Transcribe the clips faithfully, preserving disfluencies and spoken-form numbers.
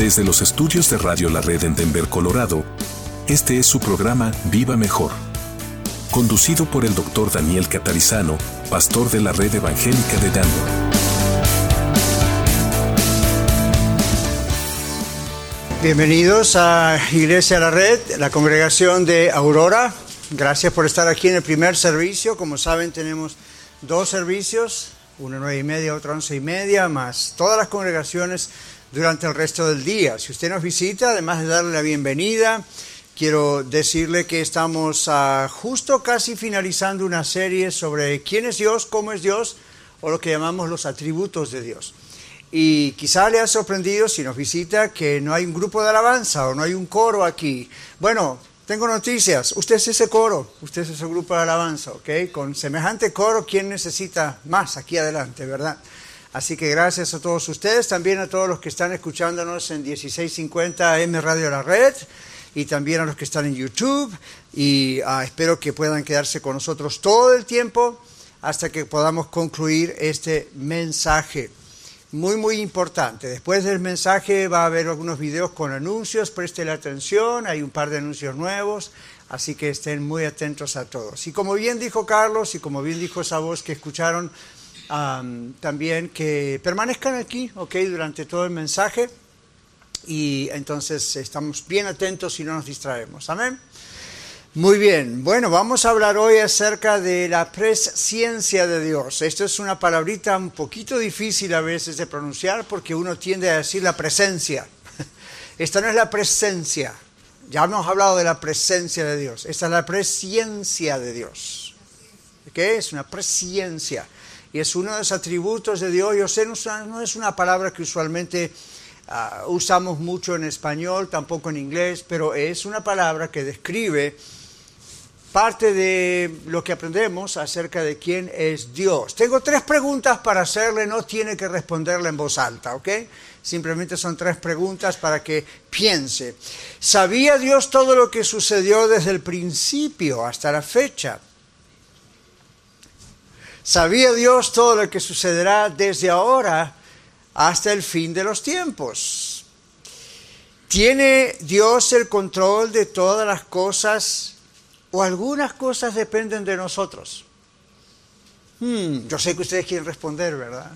Desde los estudios de Radio La Red en Denver, Colorado, este es su programa Viva Mejor, conducido por el doctor Daniel Catarizano, pastor de la Red Evangélica de Denver. Bienvenidos a Iglesia La Red, la congregación de Aurora. Gracias por estar aquí en el primer servicio. Como saben, tenemos dos servicios, uno nueve y media, otro once y media, más todas las congregaciones durante el resto del día. Si usted nos visita, además de darle la bienvenida, quiero decirle que estamos uh, justo casi finalizando una serie sobre quién es Dios, cómo es Dios, o lo que llamamos los atributos de Dios. Y quizá le ha sorprendido, si nos visita, que no hay un grupo de alabanza o no hay un coro aquí. Bueno, tengo noticias. Usted es ese coro, usted es ese grupo de alabanza, ¿ok? Con semejante coro, ¿quién necesita más aquí adelante, verdad? Así que gracias a todos ustedes, también a todos los que están escuchándonos en dieciséis cincuenta A M Radio La Red, y también a los que están en YouTube. Y uh, espero que puedan quedarse con nosotros todo el tiempo hasta que podamos concluir este mensaje. Muy, muy importante. Después del mensaje va a haber algunos videos con anuncios, préstele atención, hay un par de anuncios nuevos, así que estén muy atentos a todos. Y como bien dijo Carlos, y como bien dijo esa voz que escucharon, um, también que permanezcan aquí, ok, durante todo el mensaje, y entonces estamos bien atentos y no nos distraemos. Amén. Muy bien, bueno, vamos a hablar hoy acerca de la presciencia de Dios. Esto es una palabrita un poquito difícil a veces de pronunciar porque uno tiende a decir la presencia. Esta no es la presencia, ya hemos hablado de la presencia de Dios, esta es la presciencia de Dios. ¿Qué es? Una presciencia. Y es uno de los atributos de Dios. Yo sé, no es una palabra que usualmente uh, usamos mucho en español, tampoco en inglés, pero es una palabra que describe parte de lo que aprendemos acerca de quién es Dios. Tengo tres preguntas para hacerle, no tiene que responderla en voz alta, ¿ok? Simplemente son tres preguntas para que piense. ¿Sabía Dios todo lo que sucedió desde el principio hasta la fecha? ¿Sabía Dios todo lo que sucederá desde ahora hasta el fin de los tiempos? ¿Tiene Dios el control de todas las cosas? ¿O algunas cosas dependen de nosotros? Hmm, yo sé que ustedes quieren responder, ¿verdad?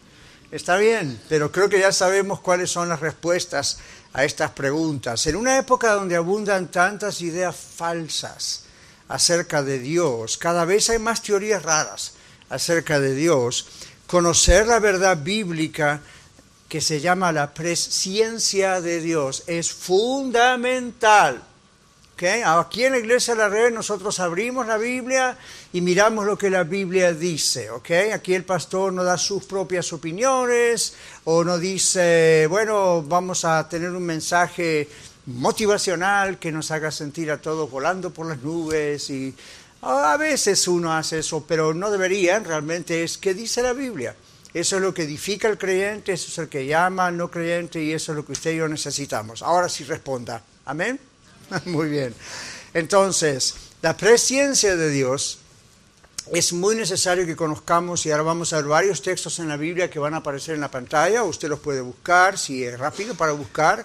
Está bien, pero creo que ya sabemos cuáles son las respuestas a estas preguntas. En una época donde abundan tantas ideas falsas acerca de Dios, cada vez hay más teorías raras acerca de Dios, conocer la verdad bíblica que se llama la presciencia de Dios es fundamental. Okay. Aquí en la Iglesia de la Red nosotros abrimos la Biblia y miramos lo que la Biblia dice. Okay. Aquí el pastor no da sus propias opiniones o no dice, bueno, vamos a tener un mensaje motivacional que nos haga sentir a todos volando por las nubes. Y a veces uno hace eso, pero no debería, realmente es que dice la Biblia. Eso es lo que edifica al creyente, eso es el que llama al no creyente y eso es lo que usted y yo necesitamos. Ahora sí responda. Amén. Muy bien. Entonces, la presciencia de Dios es muy necesario que conozcamos y ahora vamos a ver varios textos en la Biblia que van a aparecer en la pantalla. Usted los puede buscar, si es rápido para buscar.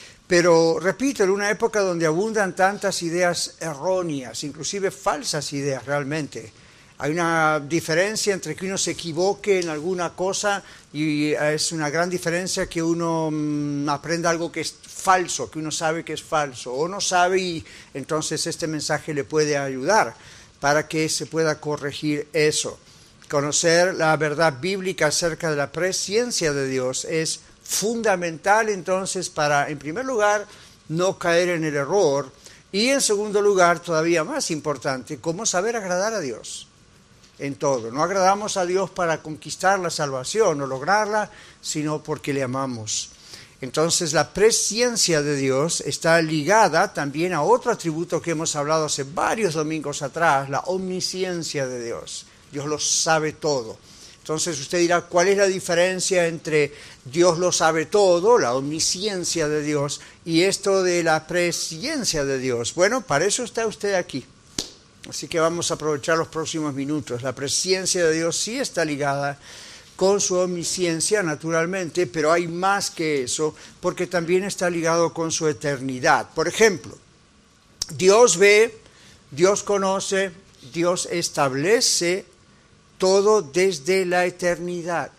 Pero, repito, en una época donde abundan tantas ideas erróneas, inclusive falsas ideas realmente. Hay una diferencia entre que uno se equivoque en alguna cosa y es una gran diferencia que uno mmm, aprenda algo que es falso, que uno sabe que es falso o no sabe y entonces este mensaje le puede ayudar para que se pueda corregir eso. Conocer la verdad bíblica acerca de la presciencia de Dios es fundamental entonces para, en primer lugar, no caer en el error y en segundo lugar, todavía más importante, cómo saber agradar a Dios. En todo. No agradamos a Dios para conquistar la salvación o lograrla, sino porque le amamos. Entonces la presciencia de Dios está ligada también a otro atributo que hemos hablado hace varios domingos atrás, la omnisciencia de Dios. Dios lo sabe todo. Entonces usted dirá, ¿cuál es la diferencia entre Dios lo sabe todo, la omnisciencia de Dios, y esto de la presciencia de Dios? Bueno, para eso está usted aquí. Así que vamos a aprovechar los próximos minutos. La presciencia de Dios sí está ligada con su omnisciencia, naturalmente, pero hay más que eso, porque también está ligado con su eternidad. Por ejemplo, Dios ve, Dios conoce, Dios establece todo desde la eternidad.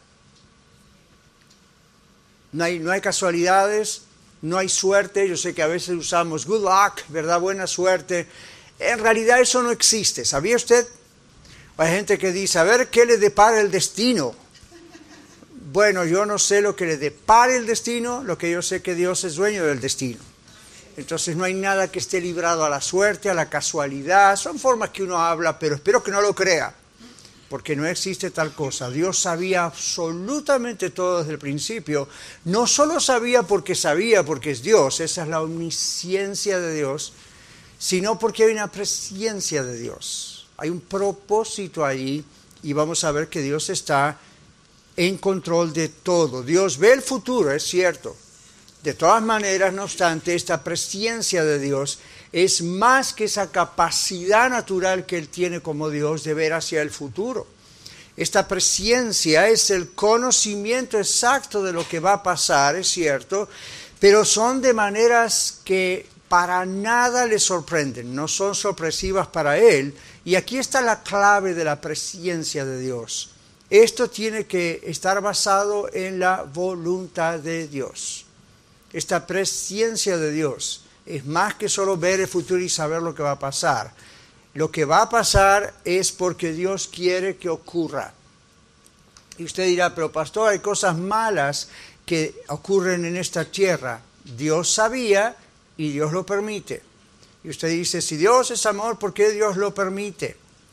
No hay, no hay casualidades, no hay suerte. Yo sé que a veces usamos good luck, ¿verdad? Buena suerte. En realidad eso no existe. ¿Sabía usted? Hay gente que dice, a ver, ¿qué le depara el destino? Bueno, yo no sé lo que le depara el destino, lo que yo sé que Dios es dueño del destino. Entonces no hay nada que esté librado a la suerte, a la casualidad. Son formas que uno habla, pero espero que no lo crea, porque no existe tal cosa. Dios sabía absolutamente todo desde el principio. No solo sabía porque sabía, porque es Dios, esa es la omnisciencia de Dios, sino porque hay una presciencia de Dios. Hay un propósito allí y vamos a ver que Dios está en control de todo. Dios ve el futuro, es cierto. De todas maneras, no obstante, esta presciencia de Dios es más que esa capacidad natural que Él tiene como Dios de ver hacia el futuro. Esta presciencia es el conocimiento exacto de lo que va a pasar, es cierto, pero son de maneras que para nada le sorprenden, no son sorpresivas para Él. Y aquí está la clave de la presciencia de Dios. Esto tiene que estar basado en la voluntad de Dios. Esta presciencia de Dios es más que solo ver el futuro y saber lo que va a pasar. Lo que va a pasar es porque Dios quiere que ocurra. Y usted dirá, pero pastor, hay cosas malas que ocurren en esta tierra. Dios sabía y Dios lo permite. Y usted dice, si Dios es amor, ¿por qué Dios lo permite?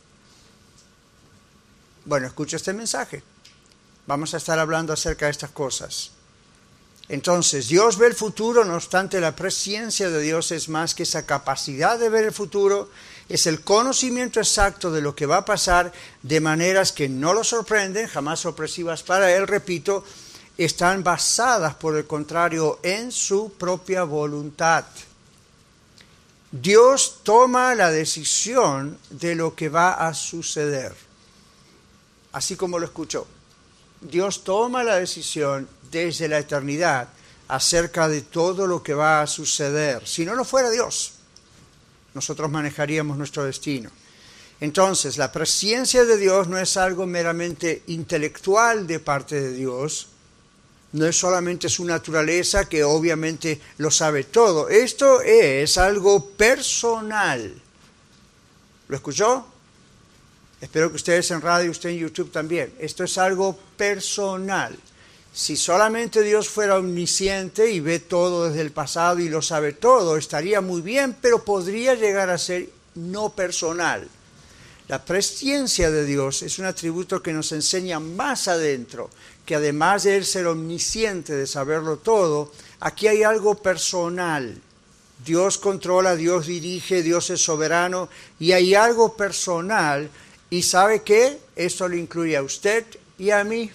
Bueno, escucha este mensaje. Vamos a estar hablando acerca de estas cosas. Entonces, Dios ve el futuro, no obstante la presciencia de Dios es más que esa capacidad de ver el futuro, es el conocimiento exacto de lo que va a pasar de maneras que no lo sorprenden, jamás sorpresivas para Él, repito, están basadas, por el contrario, en su propia voluntad. Dios toma la decisión de lo que va a suceder, así como lo escuchó. Dios toma la decisión desde la eternidad acerca de todo lo que va a suceder. Si no lo fuera Dios, nosotros manejaríamos nuestro destino. Entonces, la presciencia de Dios no es algo meramente intelectual de parte de Dios, no es solamente su naturaleza que obviamente lo sabe todo. Esto es algo personal. ¿Lo escuchó? Espero que ustedes en radio, usted en YouTube también. Esto es algo personal. Si solamente Dios fuera omnisciente y ve todo desde el pasado y lo sabe todo, estaría muy bien, pero podría llegar a ser no personal. La presciencia de Dios es un atributo que nos enseña más adentro, que además de Él ser omnisciente, de saberlo todo, aquí hay algo personal. Dios controla, Dios dirige, Dios es soberano y hay algo personal. ¿Y sabe qué? Esto lo incluye a usted y a mí.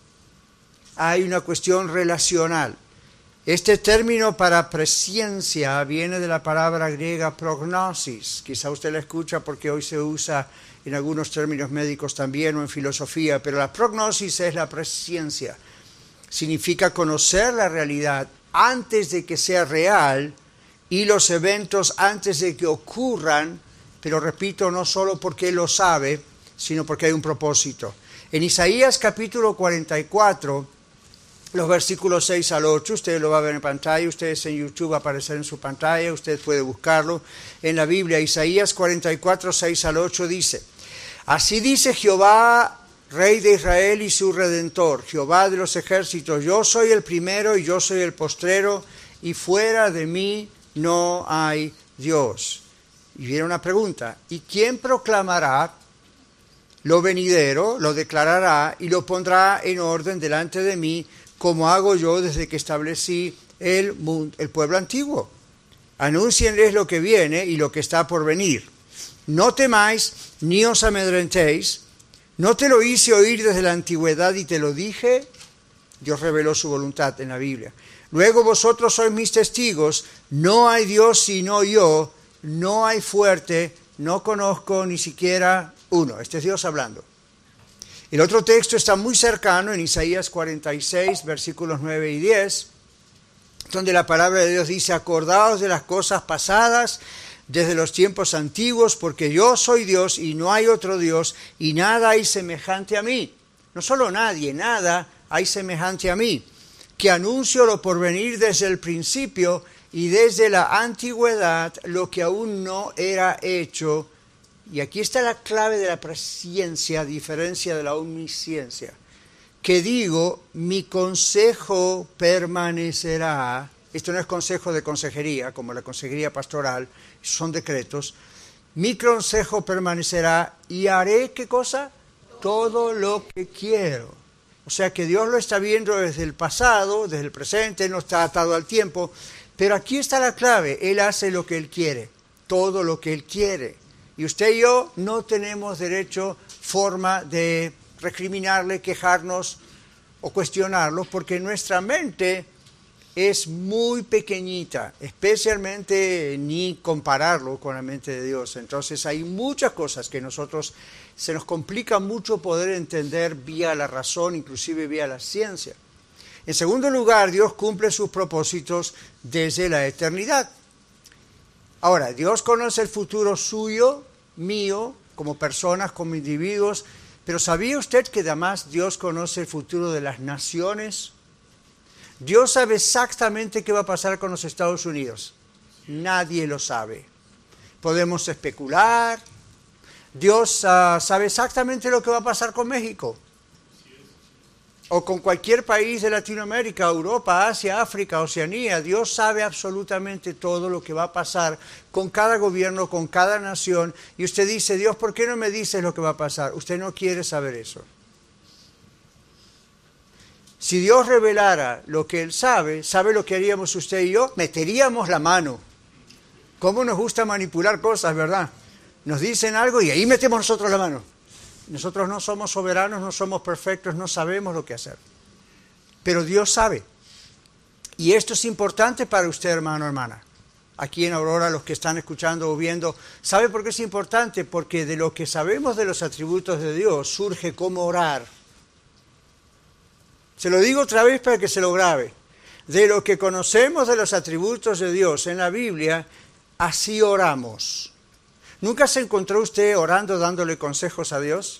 Hay una cuestión relacional. Este término para presciencia viene de la palabra griega prognosis. Quizá usted la escucha porque hoy se usa en algunos términos médicos también o en filosofía, pero la prognosis es la presciencia. Significa conocer la realidad antes de que sea real y los eventos antes de que ocurran, pero repito, no solo porque Él lo sabe, sino porque hay un propósito. En Isaías capítulo cuarenta y cuatro, los versículos seis al ocho, usted lo va a ver en pantalla, ustedes en YouTube va a aparecer en su pantalla, usted puede buscarlo en la Biblia. Isaías cuarenta y cuatro, seis al ocho dice, así dice Jehová, Rey de Israel y su Redentor, Jehová de los ejércitos, yo soy el primero y yo soy el postrero, y fuera de mí no hay Dios. Y viene una pregunta, ¿y quién proclamará lo venidero, lo declarará y lo pondrá en orden delante de mí, como hago yo desde que establecí el, mundo, el pueblo antiguo? Anúncienles lo que viene y lo que está por venir. No temáis, ni os amedrentéis. ¿No te lo hice oír desde la antigüedad y te lo dije? Dios reveló su voluntad en la Biblia. Luego vosotros sois mis testigos, no hay Dios sino yo, no hay fuerte, no conozco ni siquiera uno. Este es Dios hablando. El otro texto está muy cercano en Isaías cuarenta y seis, versículos nueve y diez, donde la palabra de Dios dice: acordaos de las cosas pasadas desde los tiempos antiguos, porque yo soy Dios y no hay otro Dios, y nada hay semejante a mí. No solo nadie, nada hay semejante a mí, que anuncio lo porvenir desde el principio y desde la antigüedad lo que aún no era hecho. Y aquí está la clave de la presciencia, a diferencia de la omnisciencia. Que digo, mi consejo permanecerá. Esto no es consejo de consejería, como la consejería pastoral, son decretos. Mi consejo permanecerá y haré, ¿qué cosa? Todo lo que quiero. O sea que Dios lo está viendo desde el pasado, desde el presente, no está atado al tiempo. Pero aquí está la clave, Él hace lo que Él quiere, todo lo que Él quiere. Y usted y yo no tenemos derecho, forma de recriminarle, quejarnos o cuestionarlo, porque nuestra mente es muy pequeñita, especialmente ni compararlo con la mente de Dios. Entonces hay muchas cosas que nosotros se nos complica mucho poder entender vía la razón, inclusive vía la ciencia. En segundo lugar, Dios cumple sus propósitos desde la eternidad. Ahora, Dios conoce el futuro suyo, mío, como personas, como individuos, pero ¿sabía usted que además Dios conoce el futuro de las naciones? Dios sabe exactamente qué va a pasar con los Estados Unidos. Nadie lo sabe. Podemos especular. Dios uh, sabe exactamente lo que va a pasar con México. O con cualquier país de Latinoamérica, Europa, Asia, África, Oceanía. Dios sabe absolutamente todo lo que va a pasar con cada gobierno, con cada nación. Y usted dice, Dios, ¿por qué no me dices lo que va a pasar? Usted no quiere saber eso. Si Dios revelara lo que Él sabe, ¿sabe lo que haríamos usted y yo? Meteríamos la mano. ¿Cómo nos gusta manipular cosas, verdad? Nos dicen algo y ahí metemos nosotros la mano. Nosotros no somos soberanos, no somos perfectos, no sabemos lo que hacer. Pero Dios sabe. Y esto es importante para usted, hermano, hermana. Aquí en Aurora, los que están escuchando o viendo, ¿sabe por qué es importante? Porque de lo que sabemos de los atributos de Dios surge cómo orar. Se lo digo otra vez para que se lo grabe. De lo que conocemos de los atributos de Dios en la Biblia, así oramos. ¿Nunca se encontró usted orando dándole consejos a Dios?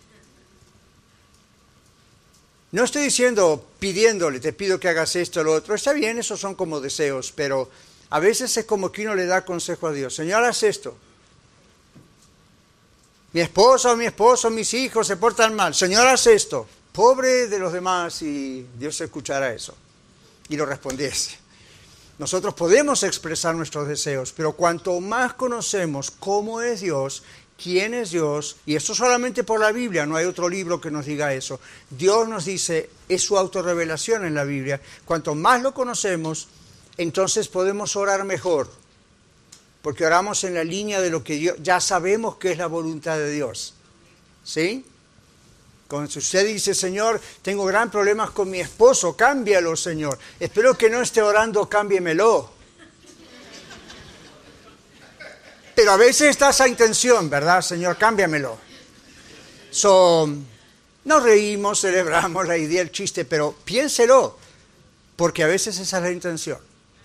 No estoy diciendo pidiéndole, te pido que hagas esto o lo otro. Está bien, esos son como deseos, pero a veces es como que uno le da consejo a Dios. Señor, haz esto. Mi esposa o mi esposo, mis hijos se portan mal. Señor, haz esto. Pobre de los demás, y Dios escuchará eso y lo respondiese. Nosotros podemos expresar nuestros deseos, pero cuanto más conocemos cómo es Dios, quién es Dios, y esto solamente por la Biblia, no hay otro libro que nos diga eso. Dios nos dice, es su autorrevelación en la Biblia. Cuanto más lo conocemos, entonces podemos orar mejor, porque oramos en la línea de lo que Dios, ya sabemos que es la voluntad de Dios. ¿Sí? Cuando usted dice, Señor, tengo gran problemas con mi esposo, cámbialo, Señor. Espero que no esté orando, cámbiemelo. Pero a veces está esa intención, ¿verdad, Señor? Cámbiamelo. So, nos reímos, celebramos la idea, el chiste, pero piénselo, porque a veces esa es la intención.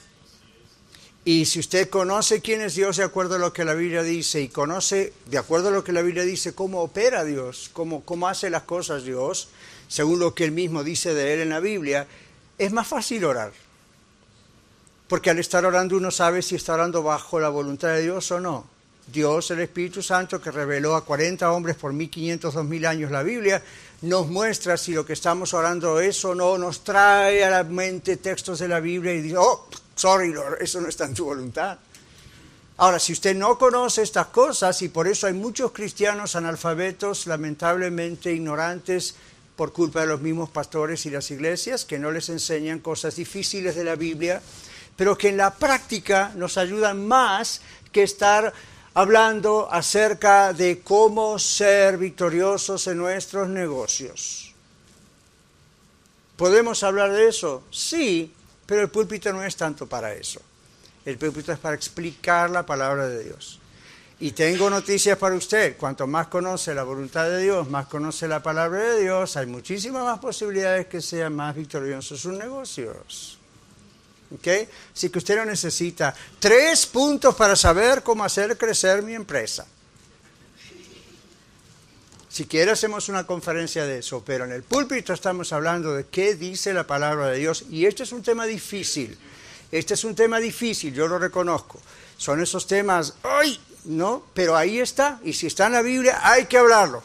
Y si usted conoce quién es Dios de acuerdo a lo que la Biblia dice y conoce de acuerdo a lo que la Biblia dice cómo opera Dios, cómo, cómo hace las cosas Dios, según lo que Él mismo dice de Él en la Biblia, es más fácil orar. Porque al estar orando uno sabe si está orando bajo la voluntad de Dios o no. Dios, el Espíritu Santo, que reveló a cuarenta hombres por mil quinientos, dos mil años la Biblia, nos muestra si lo que estamos orando es o no, nos trae a la mente textos de la Biblia y dice, oh, sorry, Lord, eso no está en tu voluntad. Ahora, si usted no conoce estas cosas, y por eso hay muchos cristianos analfabetos, lamentablemente ignorantes, por culpa de los mismos pastores y las iglesias, que no les enseñan cosas difíciles de la Biblia, pero que en la práctica nos ayudan más que estar hablando acerca de cómo ser victoriosos en nuestros negocios. ¿Podemos hablar de eso? Sí, pero el púlpito no es tanto para eso. El púlpito es para explicar la palabra de Dios. Y tengo noticias para usted. Cuanto más conoce la voluntad de Dios, más conoce la palabra de Dios, hay muchísimas más posibilidades que sean más victoriosos sus negocios. ¿Ok? Así que usted no necesita tres puntos para saber cómo hacer crecer mi empresa. Si quiere hacemos una conferencia de eso, pero en el púlpito estamos hablando de qué dice la palabra de Dios. Y este es un tema difícil. Este es un tema difícil, yo lo reconozco. Son esos temas, ¡ay! No, pero ahí está, y si está en la Biblia hay que hablarlo.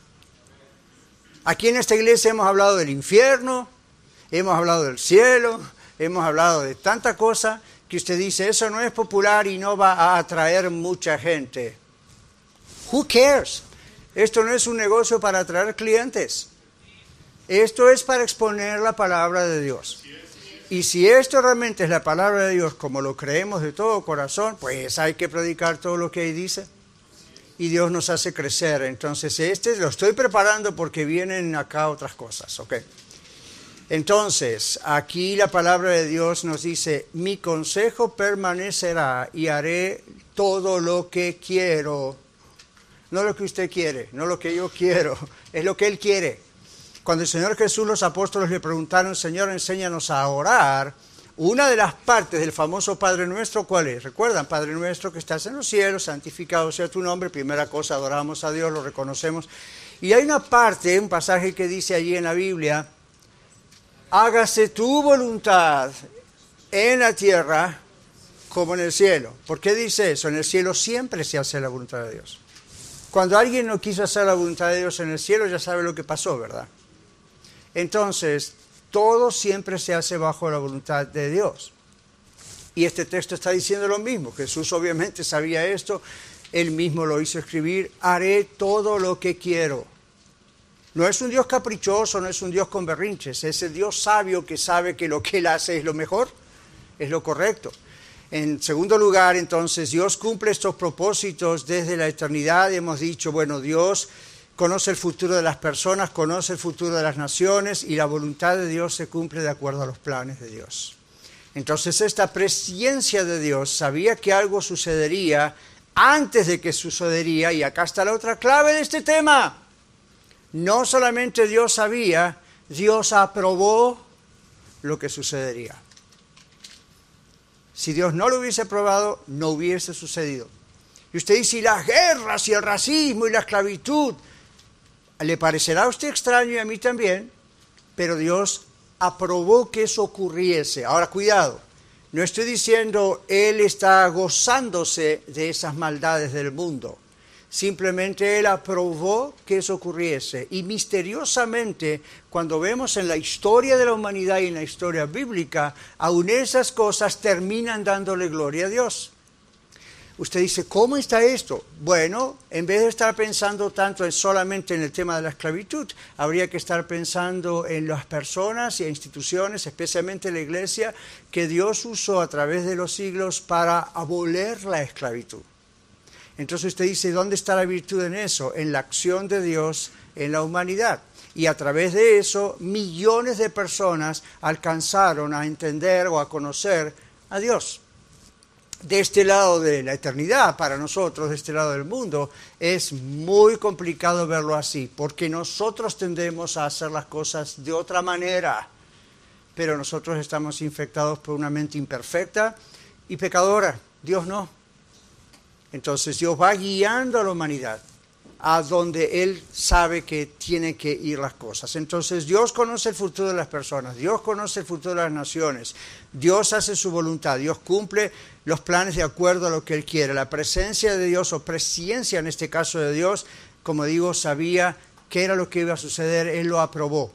Aquí en esta iglesia hemos hablado del infierno, hemos hablado del cielo, hemos hablado de tanta cosa que usted dice, eso no es popular y no va a atraer mucha gente. Who cares? Esto no es un negocio para atraer clientes. Esto es para exponer la palabra de Dios. Y si esto realmente es la palabra de Dios como lo creemos de todo corazón, pues hay que predicar todo lo que ahí dice. Y Dios nos hace crecer. Entonces este lo estoy preparando porque vienen acá otras cosas. ¿Ok? Entonces, aquí la palabra de Dios nos dice, mi consejo permanecerá y haré todo lo que quiero. No lo que usted quiere, no lo que yo quiero, es lo que Él quiere. Cuando el Señor Jesús, los apóstoles le preguntaron, Señor, enséñanos a orar, una de las partes del famoso Padre Nuestro, ¿cuál es? ¿Recuerdan? Padre Nuestro que estás en los cielos, santificado sea tu nombre. Primera cosa, adoramos a Dios, lo reconocemos. Y hay una parte, un pasaje que dice allí en la Biblia, hágase tu voluntad en la tierra como en el cielo. ¿Por qué dice eso? En el cielo siempre se hace la voluntad de Dios. Cuando alguien no quiso hacer la voluntad de Dios en el cielo, ya sabe lo que pasó, ¿verdad? Entonces, todo siempre se hace bajo la voluntad de Dios. Y este texto está diciendo lo mismo. Jesús obviamente sabía esto, Él mismo lo hizo escribir, haré todo lo que quiero. No es un Dios caprichoso, no es un Dios con berrinches, es el Dios sabio que sabe que lo que Él hace es lo mejor, es lo correcto. En segundo lugar, entonces, Dios cumple estos propósitos desde la eternidad. Hemos dicho, bueno, Dios conoce el futuro de las personas, conoce el futuro de las naciones y la voluntad de Dios se cumple de acuerdo a los planes de Dios. Entonces, esta presciencia de Dios sabía que algo sucedería antes de que sucedería, y acá está la otra clave de este tema. No solamente Dios sabía, Dios aprobó lo que sucedería. Si Dios no lo hubiese aprobado, no hubiese sucedido. Y usted dice, y las guerras, y el racismo, y la esclavitud, le parecerá a usted extraño y a mí también, pero Dios aprobó que eso ocurriese. Ahora, cuidado, no estoy diciendo Él está gozándose de esas maldades del mundo. Simplemente Él aprobó que eso ocurriese. Y misteriosamente, cuando vemos en la historia de la humanidad y en la historia bíblica, aún esas cosas terminan dándole gloria a Dios. Usted dice, ¿cómo está esto? Bueno, en vez de estar pensando tanto en solamente en el tema de la esclavitud, habría que estar pensando en las personas y instituciones, especialmente la iglesia, que Dios usó a través de los siglos para abolir la esclavitud. Entonces usted dice, ¿dónde está la virtud en eso? En la acción de Dios en la humanidad. Y a través de eso, millones de personas alcanzaron a entender o a conocer a Dios. De este lado de la eternidad, para nosotros, de este lado del mundo, es muy complicado verlo así, porque nosotros tendemos a hacer las cosas de otra manera, pero nosotros estamos infectados por una mente imperfecta y pecadora. Dios no. Entonces Dios va guiando a la humanidad a donde Él sabe que tiene que ir las cosas. Entonces Dios conoce el futuro de las personas, Dios conoce el futuro de las naciones, Dios hace su voluntad, Dios cumple los planes de acuerdo a lo que Él quiere. La presencia de Dios, o presciencia en este caso de Dios, como digo, sabía qué era lo que iba a suceder, Él lo aprobó,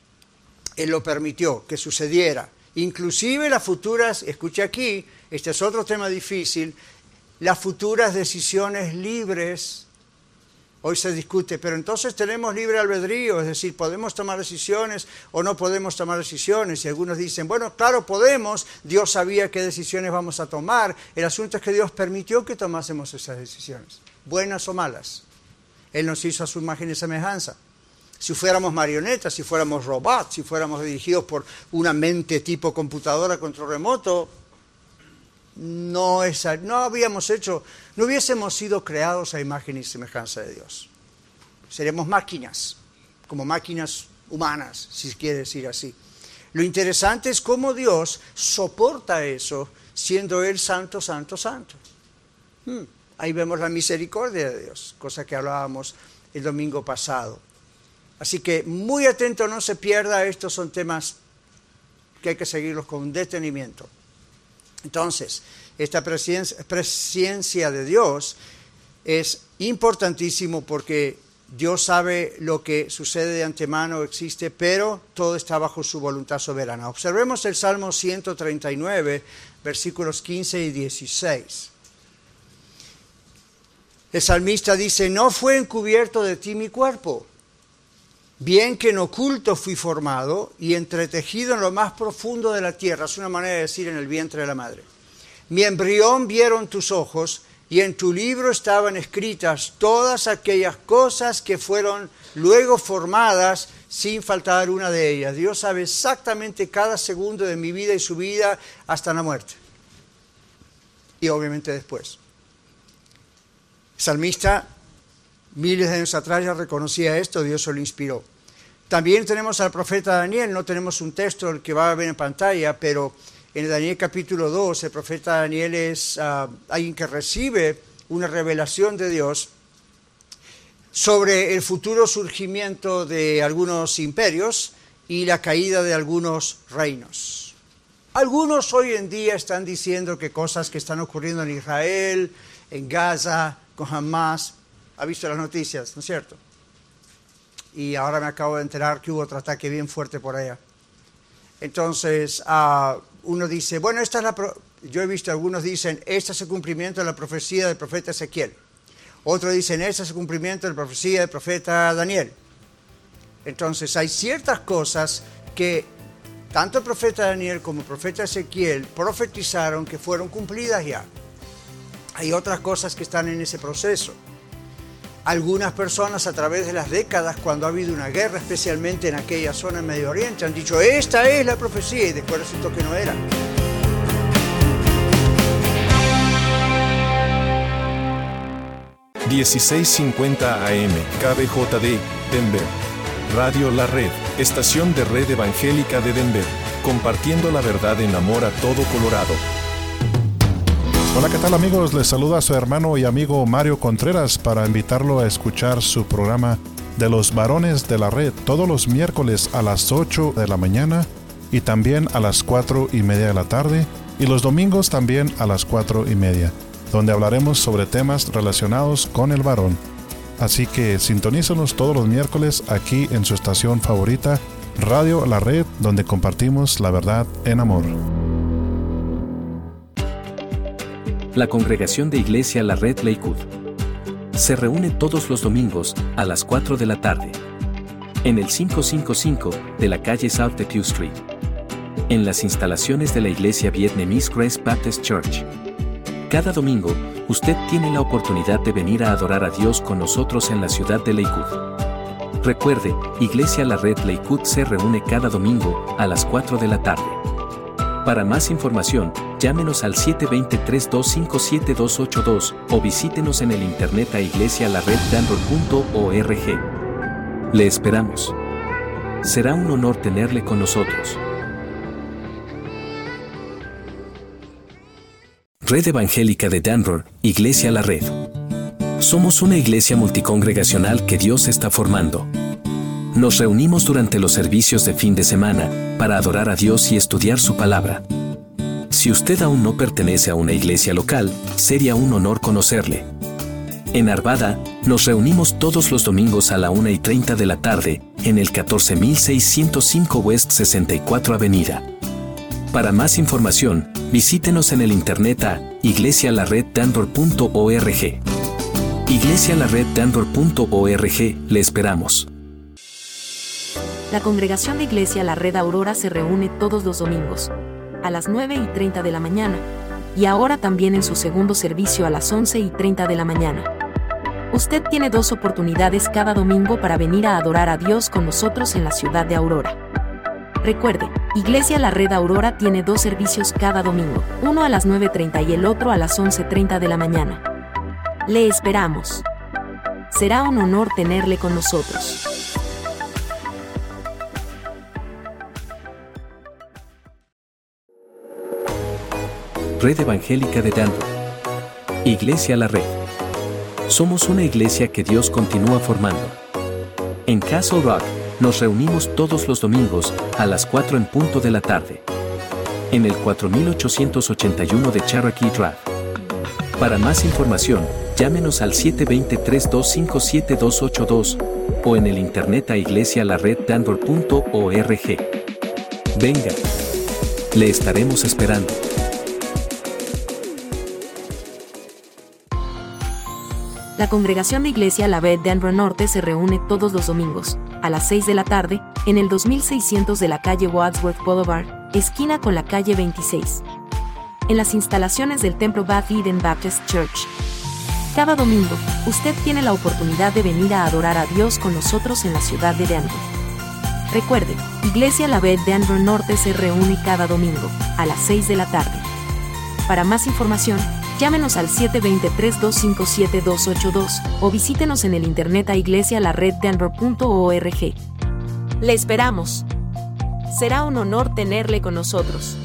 Él lo permitió que sucediera. Inclusive las futuras, escuche aquí, este es otro tema difícil, las futuras decisiones libres. Hoy se discute, pero entonces tenemos libre albedrío, es decir, podemos tomar decisiones o no podemos tomar decisiones. Y algunos dicen, bueno, claro, podemos, Dios sabía qué decisiones vamos a tomar. El asunto es que Dios permitió que tomásemos esas decisiones, buenas o malas. Él nos hizo a su imagen y semejanza. Si fuéramos marionetas, si fuéramos robots, si fuéramos dirigidos por una mente tipo computadora control remoto, no, es, no habíamos hecho, no hubiésemos sido creados a imagen y semejanza de Dios. Seríamos máquinas, como máquinas humanas, si quiere decir así. Lo interesante es cómo Dios soporta eso, siendo Él santo, santo, santo. Hmm. Ahí vemos la misericordia de Dios, cosa que hablábamos el domingo pasado. Así que muy atento, no se pierda, estos son temas que hay que seguirlos con detenimiento. Entonces, esta presencia, presencia de Dios es importantísimo porque Dios sabe lo que sucede de antemano, existe, pero todo está bajo su voluntad soberana. Observemos el Salmo ciento treinta y nueve, versículos quince y dieciséis. El salmista dice, no fue encubierto de ti mi cuerpo, bien que en oculto fui formado y entretejido en lo más profundo de la tierra. Es una manera de decir en el vientre de la madre. Mi embrión vieron tus ojos y en tu libro estaban escritas todas aquellas cosas que fueron luego formadas sin faltar una de ellas. Dios sabe exactamente cada segundo de mi vida y su vida hasta la muerte. Y obviamente después. El salmista, miles de años atrás, ya reconocía esto, Dios se lo inspiró. También tenemos al profeta Daniel, no tenemos un texto el que va a ver en pantalla, pero en Daniel capítulo dos, el profeta Daniel es uh, alguien que recibe una revelación de Dios sobre el futuro surgimiento de algunos imperios y la caída de algunos reinos. Algunos hoy en día están diciendo que cosas que están ocurriendo en Israel, en Gaza, con Hamas, ha visto las noticias, ¿no es cierto? Y ahora me acabo de enterar que hubo otro ataque bien fuerte por allá. Entonces, uh, uno dice, bueno, esta es la pro yo he visto algunos dicen, este es el cumplimiento de la profecía del profeta Ezequiel. Otros dicen, este es el cumplimiento de la profecía del profeta Daniel. Entonces, hay ciertas cosas que tanto el profeta Daniel como el profeta Ezequiel profetizaron que fueron cumplidas ya. Hay otras cosas que están en ese proceso. Algunas personas a través de las décadas, cuando ha habido una guerra, especialmente en aquella zona en Medio Oriente, han dicho, esta es la profecía, y después resultó que no era. dieciséis cincuenta A M, K B J D, Denver. Radio La Red, estación de Red Evangélica de Denver, compartiendo la verdad en amor a todo Colorado. Hola, ¿qué tal amigos? Les saluda a su hermano y amigo Mario Contreras para invitarlo a escuchar su programa de los varones de la red todos los miércoles a las ocho de la mañana y también a las cuatro y media de la tarde y los domingos también a las cuatro y media, donde hablaremos sobre temas relacionados con el varón. Así que sintonízanos todos los miércoles aquí en su estación favorita, Radio La Red, donde compartimos la verdad en amor. La congregación de Iglesia La Red Lakewood se reúne todos los domingos a las cuatro de la tarde en el quinientos cincuenta y cinco de la calle South de Pew Street, en las instalaciones de la iglesia Vietnamese Grace Baptist Church. Cada domingo, usted tiene la oportunidad de venir a adorar a Dios con nosotros en la ciudad de Lakewood. Recuerde, Iglesia La Red Lakewood se reúne cada domingo a las cuatro de la tarde. Para más información, llámenos al siete dos cero, tres dos cinco, siete dos ocho dos o visítenos en el internet a iglesia la red denver punto org. Le esperamos. Será un honor tenerle con nosotros. Red Evangélica de Denver, Iglesia La Red. Somos una iglesia multicongregacional que Dios está formando. Nos reunimos durante los servicios de fin de semana para adorar a Dios y estudiar su palabra. Si usted aún no pertenece a una iglesia local, sería un honor conocerle. En Arvada, nos reunimos todos los domingos a la una y treinta de la tarde, en el catorce mil seiscientos cinco West sesenta y cuatro Avenida. Para más información, visítenos en el internet a iglesia la red denver punto org. iglesia la red denver punto org, le esperamos. La congregación de Iglesia La Red Aurora se reúne todos los domingos, a las nueve y treinta de la mañana, y ahora también en su segundo servicio a las once y treinta de la mañana. Usted tiene dos oportunidades cada domingo para venir a adorar a Dios con nosotros en la ciudad de Aurora. Recuerde, Iglesia La Red Aurora tiene dos servicios cada domingo, uno a las nueve y treinta y el otro a las once y treinta de la mañana. Le esperamos. Será un honor tenerle con nosotros. Red Evangélica de Denver. Iglesia La Red. Somos una iglesia que Dios continúa formando. En Castle Rock, nos reunimos todos los domingos a las cuatro en punto de la tarde. En el cuatro mil ochocientos ochenta y uno de Cherokee Drive. Para más información, llámenos al siete dos cero, tres dos cinco, siete dos ocho dos o en el internet a iglesia la red denver punto org. Venga, le estaremos esperando. La congregación de Iglesia La Red Denver Norte se reúne todos los domingos, a las seis de la tarde, en el dos mil seiscientos de la calle Wadsworth Boulevard, esquina con la calle veintiséis. En las instalaciones del Templo Beth Eden Baptist Church. Cada domingo, usted tiene la oportunidad de venir a adorar a Dios con nosotros en la ciudad de Denver. Recuerde, Iglesia La Red Denver Norte se reúne cada domingo, a las seis de la tarde. Para más información, llámenos al siete dos cero, tres dos cinco, siete dos ocho dos o visítenos en el internet a iglesia la red denver punto org. Le esperamos. Será un honor tenerle con nosotros.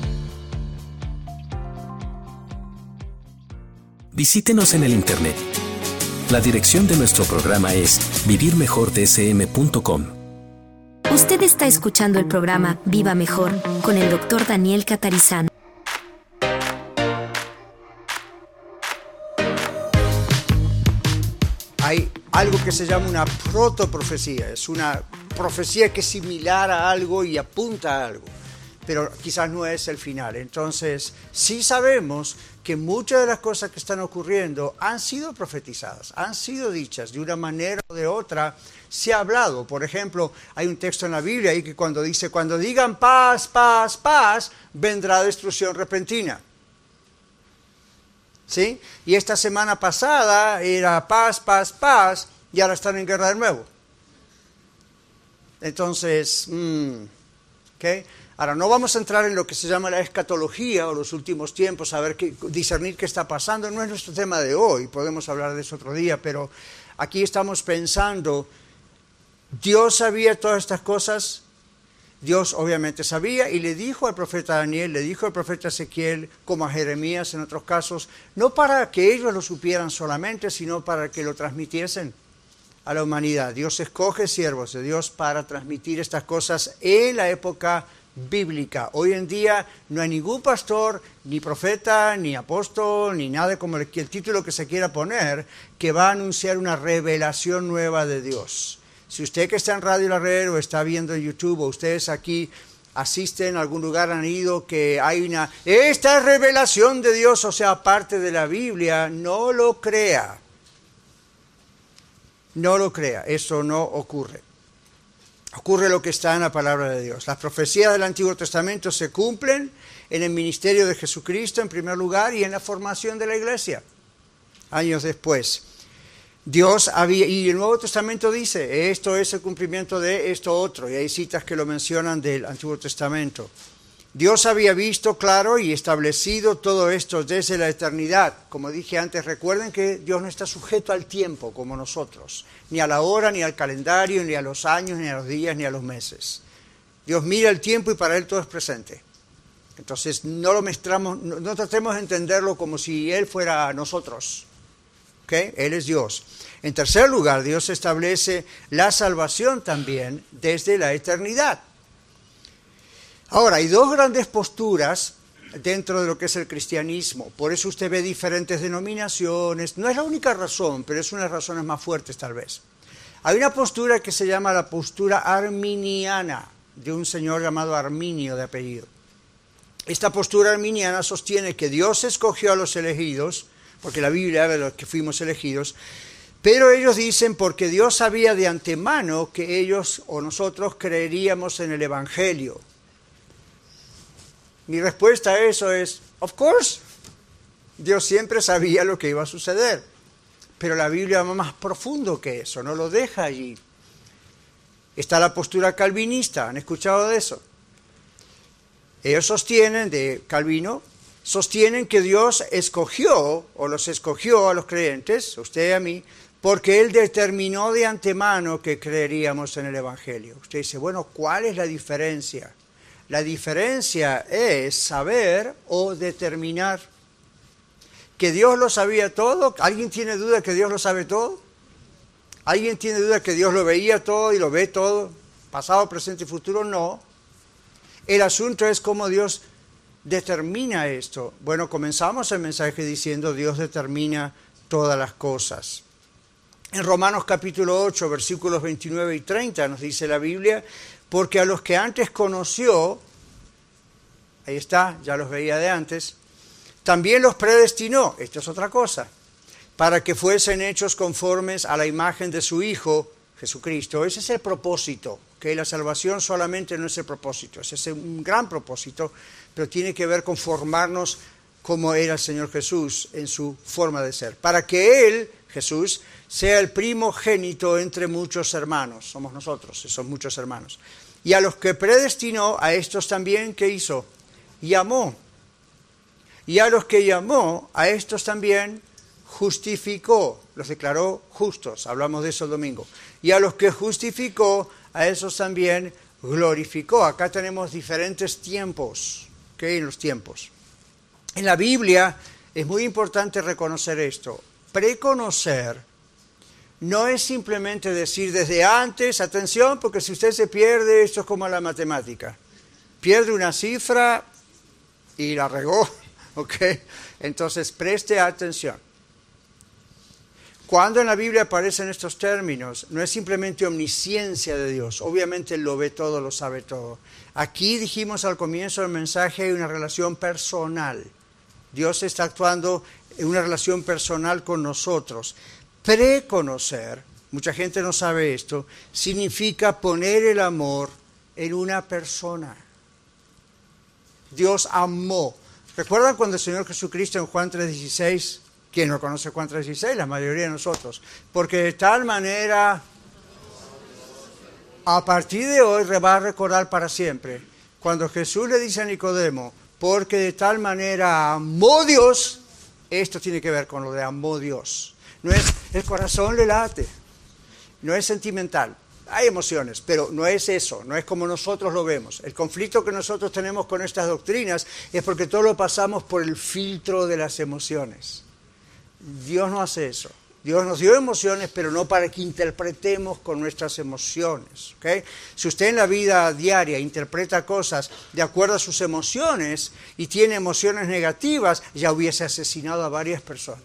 Visítenos en el internet. La dirección de nuestro programa es vivir mejor d s m punto com. Usted está escuchando el programa Viva Mejor con el doctor Daniel Catarizano. Hay algo que se llama una protoprofecía, es una profecía que es similar a algo y apunta a algo, pero quizás no es el final. Entonces, sí sabemos que muchas de las cosas que están ocurriendo han sido profetizadas, han sido dichas de una manera o de otra, se ha hablado. Por ejemplo, hay un texto en la Biblia ahí que cuando dice, cuando digan paz, paz, paz, vendrá destrucción repentina. ¿Sí? Y esta semana pasada era paz, paz, paz, y ahora están en guerra de nuevo. Entonces, mmm, ¿okay? Ahora no vamos a entrar en lo que se llama la escatología o los últimos tiempos, a ver qué, discernir qué está pasando, no es nuestro tema de hoy, podemos hablar de eso otro día, pero aquí estamos pensando, ¿Dios sabía todas estas cosas? Dios obviamente sabía y le dijo al profeta Daniel, le dijo al profeta Ezequiel, como a Jeremías en otros casos, no para que ellos lo supieran solamente, sino para que lo transmitiesen a la humanidad. Dios escoge siervos de Dios para transmitir estas cosas en la época bíblica. Hoy en día no hay ningún pastor, ni profeta, ni apóstol, ni nada como el, el título que se quiera poner, que va a anunciar una revelación nueva de Dios. Si usted que está en Radio La Red o está viendo en YouTube o ustedes aquí asisten a algún lugar, han ido que hay una, esta es revelación de Dios, o sea, parte de la Biblia, no lo crea. No lo crea, eso no ocurre. Ocurre lo que está en la palabra de Dios. Las profecías del Antiguo Testamento se cumplen en el ministerio de Jesucristo en primer lugar y en la formación de la iglesia, años después. Dios había, y el Nuevo Testamento dice, esto es el cumplimiento de esto otro, y hay citas que lo mencionan del Antiguo Testamento. Dios había visto claro y establecido todo esto desde la eternidad. Como dije antes, recuerden que Dios no está sujeto al tiempo como nosotros, ni a la hora, ni al calendario, ni a los años, ni a los días, ni a los meses. Dios mira el tiempo y para Él todo es presente. Entonces no lo mezclamos, no, no tratemos de entenderlo como si Él fuera nosotros. ¿Okay? Él es Dios. En tercer lugar, Dios establece la salvación también desde la eternidad. Ahora, hay dos grandes posturas dentro de lo que es el cristianismo. Por eso usted ve diferentes denominaciones. No es la única razón, pero es una de las razones más fuertes tal vez. Hay una postura que se llama la postura arminiana, de un señor llamado Arminio de apellido. Esta postura arminiana sostiene que Dios escogió a los elegidos, porque la Biblia habla de los que fuimos elegidos, pero ellos dicen porque Dios sabía de antemano que ellos o nosotros creeríamos en el Evangelio. Mi respuesta a eso es, of course, Dios siempre sabía lo que iba a suceder, pero la Biblia va más profundo que eso, no lo deja allí. Está la postura calvinista, ¿han escuchado de eso? Ellos sostienen, de Calvino, sostienen que Dios escogió, o los escogió a los creyentes, usted y a mí, porque Él determinó de antemano que creeríamos en el Evangelio. Usted dice, bueno, ¿cuál es la diferencia? La diferencia es saber o determinar. ¿Que Dios lo sabía todo? ¿Alguien tiene duda que Dios lo sabe todo? ¿Alguien tiene duda que Dios lo veía todo y lo ve todo? Pasado, presente y futuro, no. El asunto es cómo Dios determina esto. Bueno, comenzamos el mensaje diciendo Dios determina todas las cosas. En Romanos capítulo ocho, versículos veintinueve y treinta nos dice la Biblia, porque a los que antes conoció, ahí está, ya los veía de antes, también los predestinó, esto es otra cosa, para que fuesen hechos conformes a la imagen de su Hijo, Jesucristo. Ese es el propósito, que la salvación solamente no es el propósito, ese es un gran propósito, pero tiene que ver con formarnos como era el Señor Jesús en su forma de ser, para que Él, Jesús, sea el primogénito entre muchos hermanos, somos nosotros, son muchos hermanos. Y a los que predestinó, a estos también, ¿qué hizo? Llamó. Y a los que llamó, a estos también justificó, los declaró justos, hablamos de eso el domingo. Y a los que justificó, a esos también glorificó. Acá tenemos diferentes tiempos, ¿ok? En los tiempos. En la Biblia es muy importante reconocer esto. Preconocer no es simplemente decir desde antes, atención, porque si usted se pierde, esto es como la matemática. Pierde una cifra y la regó, ¿ok? Entonces, preste atención. Cuando en la Biblia aparecen estos términos, no es simplemente omnisciencia de Dios. Obviamente Él lo ve todo, lo sabe todo. Aquí dijimos al comienzo del mensaje, hay una relación personal. Dios está actuando en una relación personal con nosotros. Preconocer, mucha gente no sabe esto, significa poner el amor en una persona. Dios amó. ¿Recuerdan cuando el Señor Jesucristo en Juan tres dieciséis, ¿quién no conoce Juan tres dieciséis? La mayoría de nosotros. Porque de tal manera, a partir de hoy va a recordar para siempre, cuando Jesús le dice a Nicodemo, porque de tal manera amó Dios, esto tiene que ver con lo de amó Dios. No es, el corazón le late, no es sentimental, hay emociones, pero no es eso, no es como nosotros lo vemos. El conflicto que nosotros tenemos con estas doctrinas es porque todo lo pasamos por el filtro de las emociones. Dios no hace eso. Dios nos dio emociones, pero no para que interpretemos con nuestras emociones, ¿okay? Si usted en la vida diaria interpreta cosas de acuerdo a sus emociones y tiene emociones negativas, ya hubiese asesinado a varias personas.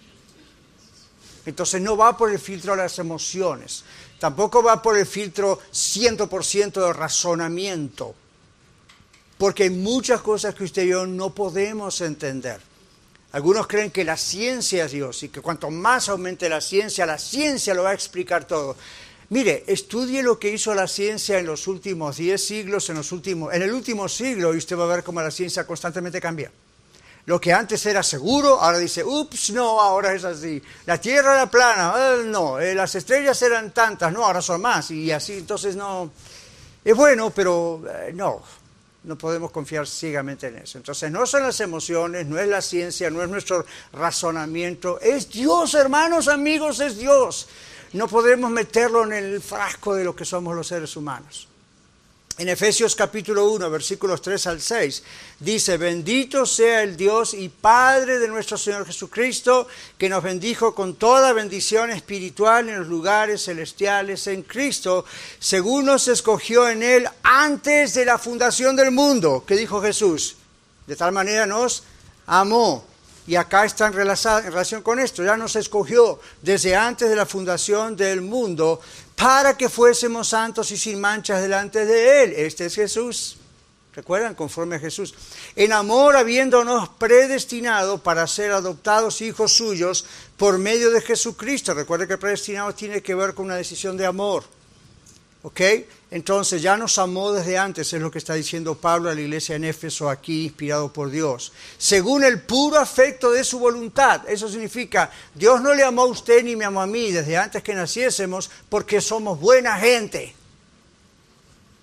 Entonces no va por el filtro de las emociones, tampoco va por el filtro cien por ciento de razonamiento, porque hay muchas cosas que usted y yo no podemos entender. Algunos creen que la ciencia es Dios y que cuanto más aumente la ciencia, la ciencia lo va a explicar todo. Mire, estudie lo que hizo la ciencia en los últimos diez siglos, en, los últimos, en el último siglo, y usted va a ver cómo la ciencia constantemente cambia. Lo que antes era seguro, ahora dice, ups, no, ahora es así. La Tierra era plana, eh, no, eh, las estrellas eran tantas, no, ahora son más, y así, entonces no. Es bueno, pero eh, no, no podemos confiar ciegamente en eso. Entonces no son las emociones, no es la ciencia, no es nuestro razonamiento, es Dios, hermanos, amigos, es Dios. No podemos meterlo en el frasco de lo que somos los seres humanos. En Efesios capítulo uno, versículos tres al seis, dice, bendito sea el Dios y Padre de nuestro Señor Jesucristo, que nos bendijo con toda bendición espiritual en los lugares celestiales en Cristo, según nos escogió en Él antes de la fundación del mundo. ¿Qué dijo Jesús? De tal manera nos amó. Y acá está en relación con esto, ya nos escogió desde antes de la fundación del mundo para que fuésemos santos y sin manchas delante de Él. Este es Jesús, ¿recuerdan? Conforme a Jesús. En amor habiéndonos predestinado para ser adoptados hijos suyos por medio de Jesucristo. Recuerden que predestinado tiene que ver con una decisión de amor. ¿Ok? Entonces ya nos amó desde antes, es lo que está diciendo Pablo a la iglesia en Éfeso aquí, inspirado por Dios. Según el puro afecto de su voluntad. Eso significa, Dios no le amó a usted ni me amó a mí desde antes que naciésemos porque somos buena gente.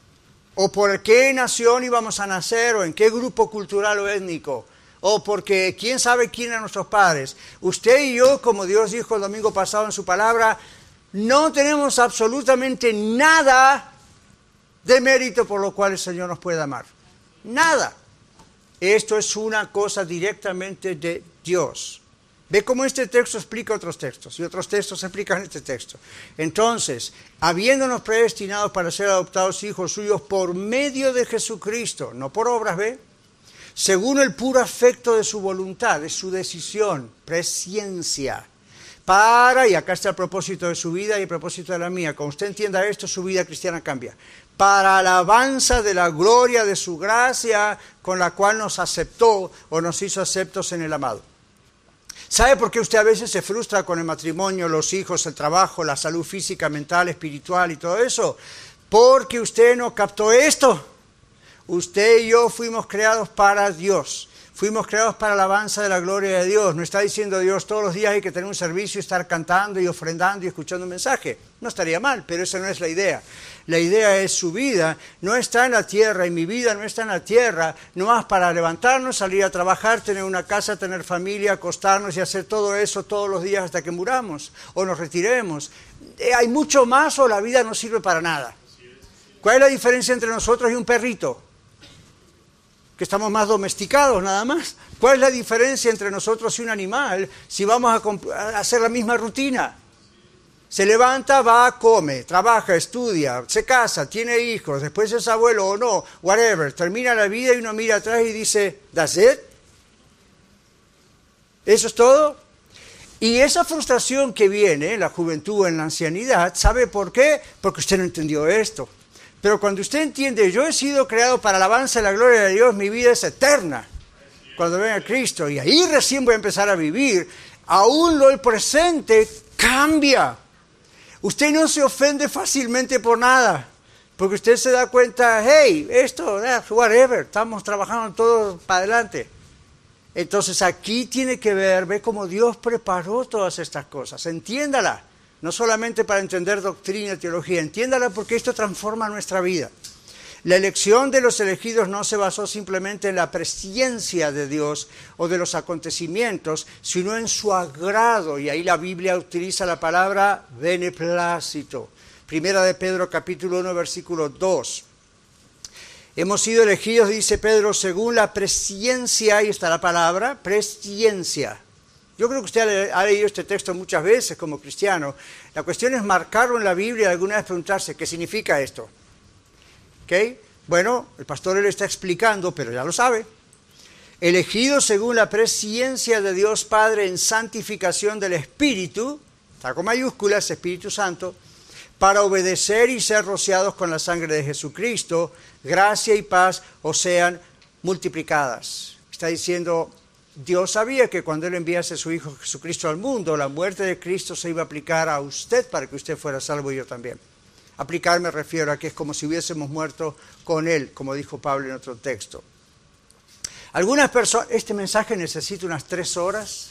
o por qué nación íbamos a nacer, o en qué grupo cultural o étnico, o porque quién sabe quién eran nuestros padres. Usted y yo, como Dios dijo el domingo pasado en su palabra, no tenemos absolutamente nada de mérito por lo cual el Señor nos puede amar. Nada. Esto es una cosa directamente de Dios. Ve cómo este texto explica otros textos, y otros textos explican este texto. Entonces, habiéndonos predestinados para ser adoptados hijos suyos por medio de Jesucristo, no por obras, ¿ve? Según el puro afecto de su voluntad, de su decisión, presciencia, para, y acá está el propósito de su vida y el propósito de la mía, cuando usted entienda esto, su vida cristiana cambia, para alabanza de la gloria de su gracia, con la cual nos aceptó o nos hizo aceptos en el amado. ¿Sabe por qué usted a veces se frustra con el matrimonio, los hijos, el trabajo, la salud física, mental, espiritual y todo eso? Porque usted no captó esto. Usted y yo fuimos creados para Dios. Fuimos creados para la alabanza de la gloria de Dios. No está diciendo Dios todos los días hay que tener un servicio y estar cantando y ofrendando y escuchando un mensaje. No estaría mal, pero esa no es la idea. La idea es su vida no está en la tierra y mi vida no está en la tierra, no más para levantarnos, salir a trabajar, tener una casa, tener familia, acostarnos y hacer todo eso todos los días hasta que muramos o nos retiremos. Eh, hay mucho más o la vida no sirve para nada. ¿Cuál es la diferencia entre nosotros y un perrito? Que estamos más domesticados nada más. ¿Cuál es la diferencia entre nosotros y un animal si vamos a, a hacer la misma rutina? Se levanta, va, come, trabaja, estudia, se casa, tiene hijos, después es abuelo o no, whatever. Termina la vida y uno mira atrás y dice, ¿that's it? ¿Eso es todo? Y esa frustración que viene en la juventud, en la ancianidad, ¿sabe por qué? Porque usted no entendió esto. Pero cuando usted entiende, yo he sido creado para la alabanza y la gloria de Dios, mi vida es eterna. Cuando venga Cristo, y ahí recién voy a empezar a vivir, aún lo el presente cambia. Usted no se ofende fácilmente por nada, porque usted se da cuenta, hey, esto, whatever, estamos trabajando todos para adelante. Entonces aquí tiene que ver, ve cómo Dios preparó todas estas cosas, entiéndala. No solamente para entender doctrina y teología, entiéndala porque esto transforma nuestra vida. La elección de los elegidos no se basó simplemente en la presciencia de Dios o de los acontecimientos, sino en su agrado. Y ahí la Biblia utiliza la palabra beneplácito. Primera de Pedro, capítulo uno, versículo dos. Hemos sido elegidos, dice Pedro, según la presciencia, ahí está la palabra, presciencia. Yo creo que usted ha leído este texto muchas veces como cristiano. La cuestión es marcarlo en la Biblia y alguna vez preguntarse, ¿qué significa esto? ¿Ok? Bueno, el pastor le está explicando, pero ya lo sabe. Elegidos según la presciencia de Dios Padre en santificación del Espíritu, está con mayúsculas, Espíritu Santo, para obedecer y ser rociados con la sangre de Jesucristo, gracia y paz os sean multiplicadas. Está diciendo, Dios sabía que cuando Él enviase a su Hijo Jesucristo al mundo, la muerte de Cristo se iba a aplicar a usted para que usted fuera salvo y yo también. Aplicar me refiero a que es como si hubiésemos muerto con Él, como dijo Pablo en otro texto. Algunas personas, este mensaje necesita unas tres horas.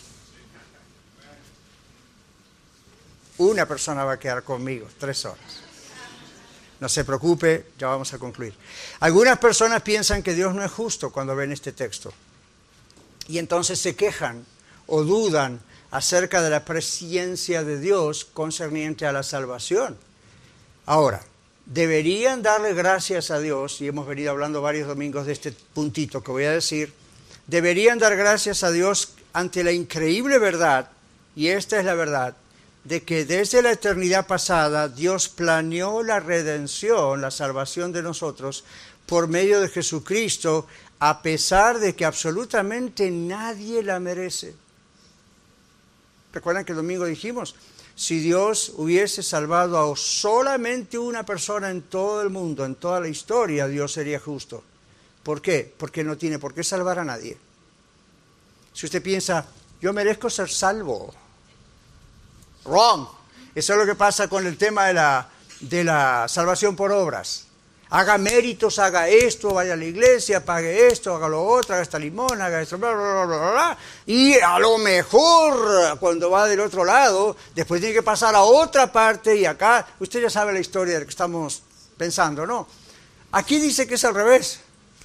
Una persona va a quedar conmigo, tres horas. No se preocupe, ya vamos a concluir. Algunas personas piensan que Dios no es justo cuando ven este texto. Y entonces se quejan o dudan acerca de la presciencia de Dios concerniente a la salvación. Ahora, deberían darle gracias a Dios, y hemos venido hablando varios domingos de este puntito que voy a decir, deberían dar gracias a Dios ante la increíble verdad, y esta es la verdad, de que desde la eternidad pasada Dios planeó la redención, la salvación de nosotros, por medio de Jesucristo, a pesar de que absolutamente nadie la merece. ¿Recuerdan que el domingo dijimos? Si Dios hubiese salvado a solamente una persona en todo el mundo, en toda la historia, Dios sería justo. ¿Por qué? Porque no tiene por qué salvar a nadie. Si usted piensa, yo merezco ser salvo. Wrong. Eso es lo que pasa con el tema de la, de la salvación por obras. Haga méritos, haga esto, vaya a la iglesia, pague esto, haga lo otro, haga esta limón, haga esto, bla, bla, bla, bla, bla. Y a lo mejor, cuando va del otro lado, después tiene que pasar a otra parte y acá, usted ya sabe la historia de la que estamos pensando, ¿no? Aquí dice que es al revés.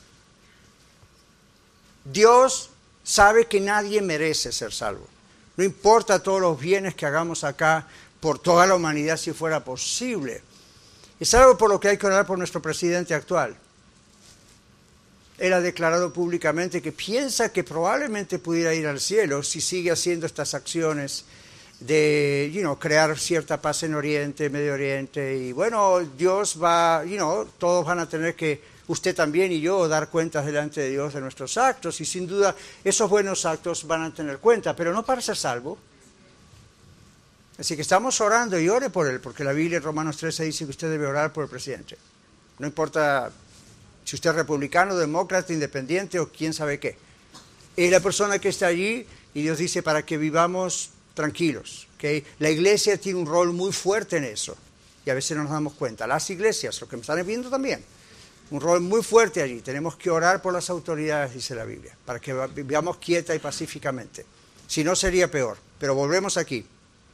Dios sabe que nadie merece ser salvo. No importa todos los bienes que hagamos acá por toda la humanidad si fuera posible. Es algo por lo que hay que orar por nuestro presidente actual. Él ha declarado públicamente que piensa que probablemente pudiera ir al cielo si sigue haciendo estas acciones de, you know, crear cierta paz en Oriente, Medio Oriente. Y bueno, Dios va, you know, todos van a tener que, usted también y yo, dar cuentas delante de Dios de nuestros actos. Y sin duda, esos buenos actos van a tener cuenta, pero no para ser salvo. Así que estamos orando y ore por él, porque la Biblia en Romanos trece dice que usted debe orar por el presidente. No importa si usted es republicano, demócrata, independiente o quién sabe qué. Es la persona que está allí y Dios dice para que vivamos tranquilos. ¿Okay? La iglesia tiene un rol muy fuerte en eso y a veces no nos damos cuenta. Las iglesias, los que me están viendo también, un rol muy fuerte allí. Tenemos que orar por las autoridades, dice la Biblia, para que vivamos quieta y pacíficamente. Si no, sería peor. Pero volvemos aquí.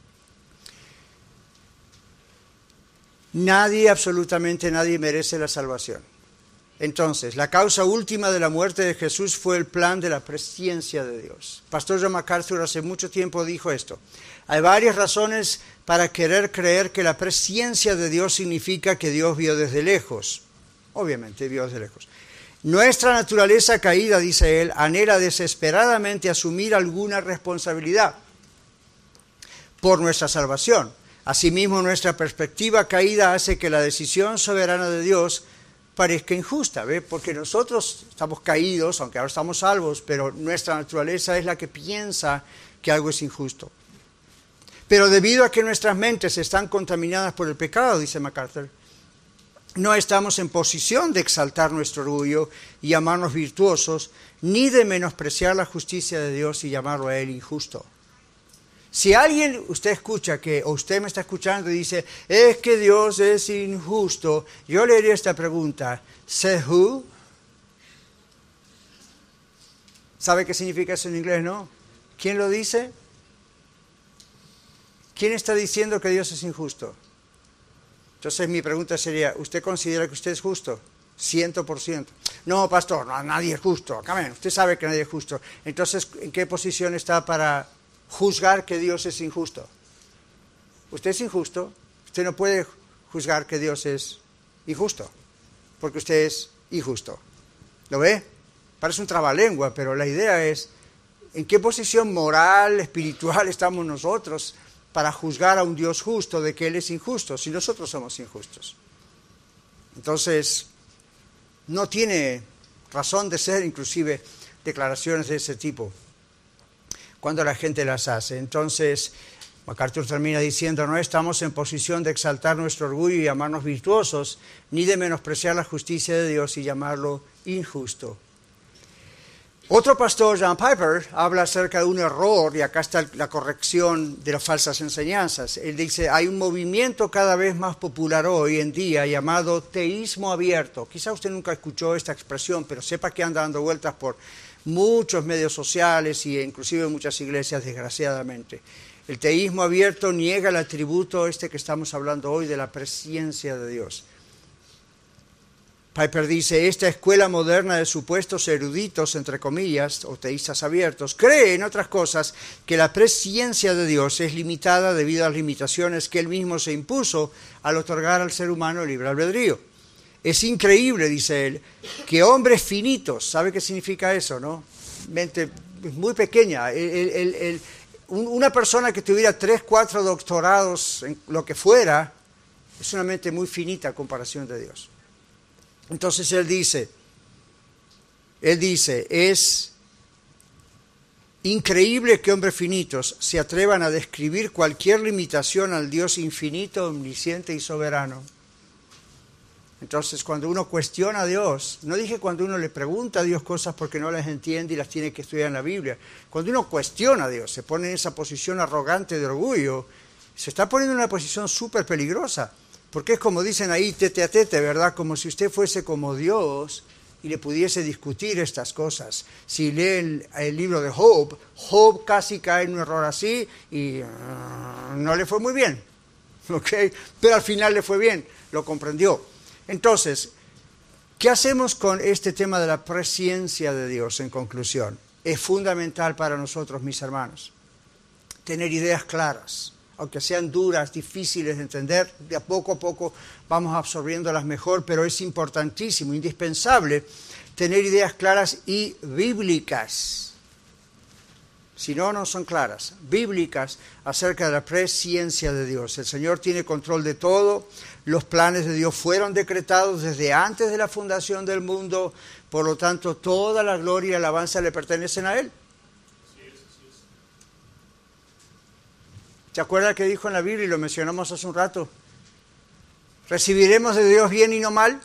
Nadie, absolutamente nadie, merece la salvación. Entonces, la causa última de la muerte de Jesús fue el plan de la presciencia de Dios. Pastor John MacArthur hace mucho tiempo dijo esto. Hay varias razones para querer creer que la presciencia de Dios significa que Dios vio desde lejos. Obviamente vio desde lejos. Nuestra naturaleza caída, dice él, anhela desesperadamente asumir alguna responsabilidad por nuestra salvación. Asimismo, nuestra perspectiva caída hace que la decisión soberana de Dios parezca injusta, ¿ve? Porque nosotros estamos caídos, aunque ahora estamos salvos, pero nuestra naturaleza es la que piensa que algo es injusto. Pero debido a que nuestras mentes están contaminadas por el pecado, dice MacArthur, no estamos en posición de exaltar nuestro orgullo y llamarnos virtuosos, ni de menospreciar la justicia de Dios y llamarlo a él injusto. Si alguien, usted escucha que, o usted me está escuchando y dice, es que Dios es injusto, yo le haría esta pregunta, ¿says who? ¿Sabe qué significa eso en inglés, no? ¿Quién lo dice? ¿Quién está diciendo que Dios es injusto? Entonces mi pregunta sería, ¿usted considera que usted es justo? Ciento por ciento. No, pastor, no, nadie es justo. Amén. Usted sabe que nadie es justo. Entonces, ¿en qué posición está para juzgar que Dios es injusto? Usted es injusto, usted no puede juzgar que Dios es injusto, porque usted es injusto. ¿Lo ve? Parece un trabalengua, pero la idea es, ¿en qué posición moral, espiritual estamos nosotros para juzgar a un Dios justo de que Él es injusto, si nosotros somos injustos? Entonces, no tiene razón de ser inclusive declaraciones de ese tipo cuando la gente las hace. Entonces, MacArthur termina diciendo, no estamos en posición de exaltar nuestro orgullo y llamarnos virtuosos, ni de menospreciar la justicia de Dios y llamarlo injusto. Otro pastor, John Piper, habla acerca de un error, y acá está la corrección de las falsas enseñanzas. Él dice, hay un movimiento cada vez más popular hoy en día llamado teísmo abierto. Quizá usted nunca escuchó esta expresión, pero sepa que anda dando vueltas por muchos medios sociales e inclusive muchas iglesias, desgraciadamente. El teísmo abierto niega el atributo este que estamos hablando hoy de la presciencia de Dios. Piper dice, esta escuela moderna de supuestos eruditos, entre comillas, o teístas abiertos, cree, en otras cosas, que la presciencia de Dios es limitada debido a las limitaciones que Él mismo se impuso al otorgar al ser humano el libre albedrío. Es increíble, dice él, que hombres finitos, ¿sabe qué significa eso, no? Mente muy pequeña. El, el, el, una persona que tuviera tres, cuatro doctorados en lo que fuera, es una mente muy finita a comparación de Dios. Entonces él dice, él dice, es increíble que hombres finitos se atrevan a describir cualquier limitación al Dios infinito, omnisciente y soberano. Entonces, cuando uno cuestiona a Dios, no dije cuando uno le pregunta a Dios cosas porque no las entiende y las tiene que estudiar en la Biblia. Cuando uno cuestiona a Dios, se pone en esa posición arrogante de orgullo, se está poniendo en una posición súper peligrosa. Porque es como dicen ahí, tete a tete, ¿verdad? Como si usted fuese como Dios y le pudiese discutir estas cosas. Si lee el, el libro de Job, Job casi cae en un error así y uh, no le fue muy bien. ¿Okay? Pero al final le fue bien, lo comprendió. Entonces, ¿Qué hacemos con este tema de la presciencia de Dios en conclusión? Es fundamental para nosotros, mis hermanos, tener ideas claras, aunque sean duras, difíciles de entender, de a poco a poco vamos absorbiéndolas mejor, pero es importantísimo, indispensable, tener ideas claras y bíblicas. Si no, no son claras, bíblicas acerca de la presciencia de Dios. El Señor tiene control de todo, los planes de Dios fueron decretados desde antes de la fundación del mundo, por lo tanto, toda la gloria y alabanza le pertenecen a Él. ¿Se acuerda que dijo en la Biblia, y lo mencionamos hace un rato? ¿Recibiremos de Dios bien y no mal?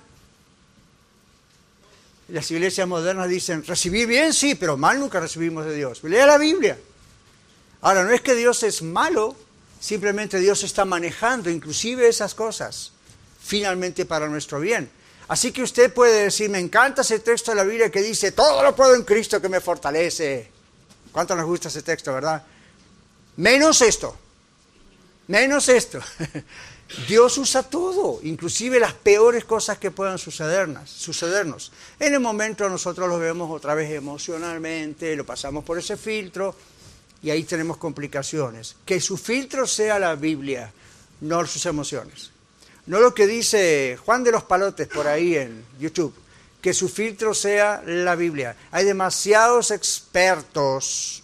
Las iglesias modernas dicen, recibir bien sí, pero mal nunca recibimos de Dios. Lea la Biblia. Ahora, no es que Dios es malo, simplemente Dios está manejando inclusive esas cosas, finalmente para nuestro bien. Así que usted puede decir, me encanta ese texto de la Biblia que dice, todo lo puedo en Cristo que me fortalece. ¿Cuánto nos gusta ese texto, verdad? Menos esto, menos esto. Dios usa todo, inclusive las peores cosas que puedan sucedernos, sucedernos. En el momento nosotros lo vemos otra vez emocionalmente, lo pasamos por ese filtro y ahí tenemos complicaciones. Que su filtro sea la Biblia, no sus emociones. No lo que dice Juan de los Palotes por ahí en YouTube, que su filtro sea la Biblia. Hay demasiados expertos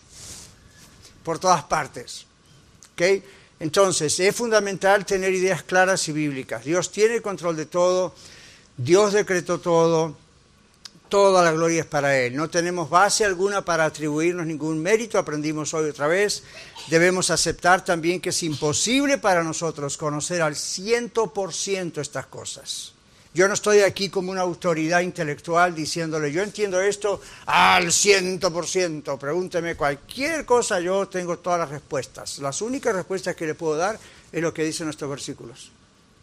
por todas partes, ¿ok? Entonces, es fundamental tener ideas claras y bíblicas. Dios tiene control de todo, Dios decretó todo, toda la gloria es para Él. No tenemos base alguna para atribuirnos ningún mérito, aprendimos hoy otra vez. Debemos aceptar también que es imposible para nosotros conocer al ciento por ciento estas cosas. Yo no estoy aquí como una autoridad intelectual diciéndole, yo entiendo esto al ciento por ciento, pregúnteme cualquier cosa, yo tengo todas las respuestas. Las únicas respuestas que le puedo dar es lo que dicen nuestros versículos.